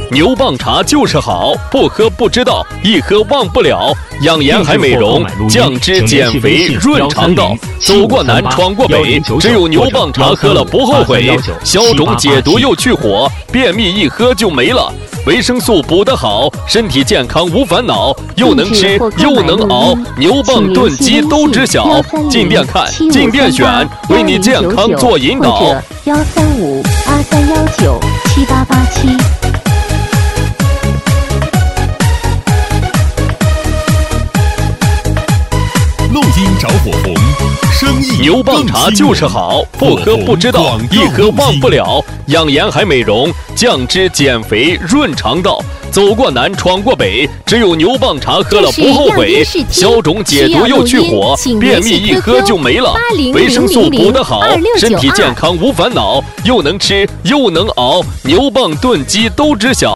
牛蒡茶就是好，不喝不知道，一喝忘不了。养颜还美容，降脂减肥润肠道。走过南闯过北，只有牛蒡茶喝了不后悔。消肿解毒又去火，便秘一喝就没了。维生素补得好，身体健康无烦恼，又能吃又能熬，牛蒡炖鸡都知晓。进店看，进店选，为你健康做引导。 或者13523197887。 录音找火红，生意牛蒡茶就是好，不喝不知道，一喝忘不了。养颜还美容，降脂减肥润肠道。走过南闯过北，只有牛蒡茶喝了不后悔。消肿解毒又去火，便秘一喝就没了。维生素补得好，身体健康无烦恼，又能吃又能熬，牛蒡炖鸡都知晓。